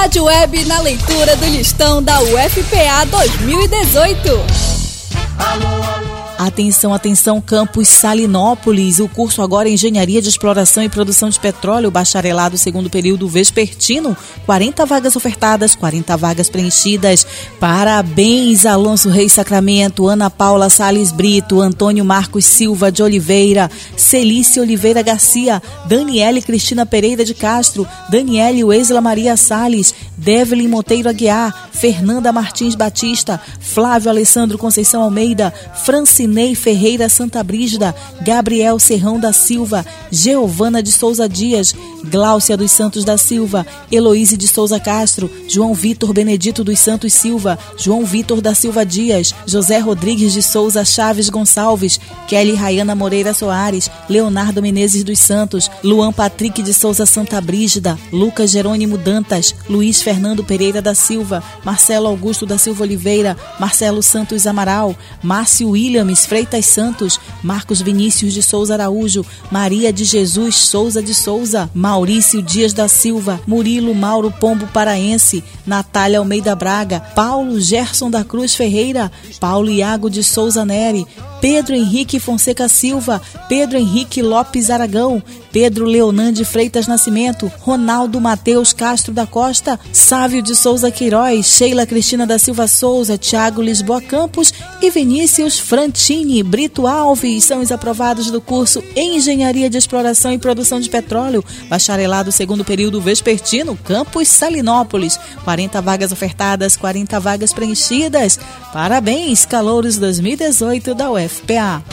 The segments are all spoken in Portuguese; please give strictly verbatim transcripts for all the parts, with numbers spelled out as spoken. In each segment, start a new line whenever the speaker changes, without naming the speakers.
Rádio Web na leitura do listão da U F P A dois mil e dezoito.
Alô, alô.
Atenção, atenção, Campus Salinópolis. O curso agora é Engenharia de Exploração e Produção de Petróleo, bacharelado segundo período vespertino. quarenta vagas ofertadas, quarenta vagas preenchidas. Parabéns, Alonso Reis Sacramento, Ana Paula Salles Brito, Antônio Marcos Silva de Oliveira, Celícia Oliveira Garcia, Daniele Cristina Pereira de Castro, Daniele Weisla Maria Salles, Devlin Monteiro Aguiar, Fernanda Martins Batista, Flávio Alessandro Conceição Almeida, Francinei Ferreira Santa Brígida, Gabriel Serrão da Silva, Geovana de Souza Dias, Gláucia dos Santos da Silva, Heloíse de Souza Castro, João Vitor Benedito dos Santos Silva, João Vitor da Silva Dias, José Rodrigues de Souza Chaves Gonçalves, Kelly Rayana Moreira Soares, Leonardo Menezes dos Santos, Luan Patrick de Souza Santa Brígida, Lucas Jerônimo Dantas, Luiz Fernando Pereira da Silva, Marcelo Augusto da Silva Oliveira, Marcelo Santos Amaral, Márcio Williams Freitas Santos, Marcos Vinícius de Souza Araújo, Maria de Jesus Souza de Souza, Maurício Dias da Silva, Murilo Mauro Pombo Paraense, Natália Almeida Braga, Paulo Gerson da Cruz Ferreira, Paulo Iago de Souza Neri, Pedro Henrique Fonseca Silva, Pedro Henrique Lopes Aragão, Pedro Leonan de Freitas Nascimento, Ronaldo Mateus Castro da Costa, Sávio de Souza Queiroz, Sheila Cristina da Silva Souza, Tiago Lisboa Campos e Vinícius Frantini Brito Alves são os aprovados do curso em Engenharia de Exploração e Produção de Petróleo, bacharelado segundo período vespertino, Campus Salinópolis. quarenta vagas ofertadas, quarenta vagas preenchidas. Parabéns, Calouros dois mil e dezoito da U F P A.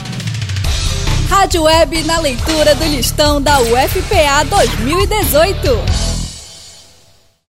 Rádio Web na leitura do listão da U F P A dois mil e dezoito.